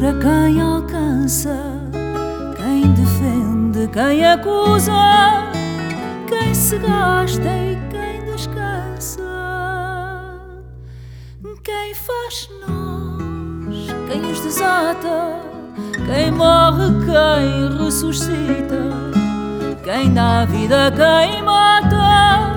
Para quem alcança, quem defende, quem acusa, quem se gasta e quem descansa, quem faz nós, quem os desata, quem morre, quem ressuscita, quem dá vida, quem mata.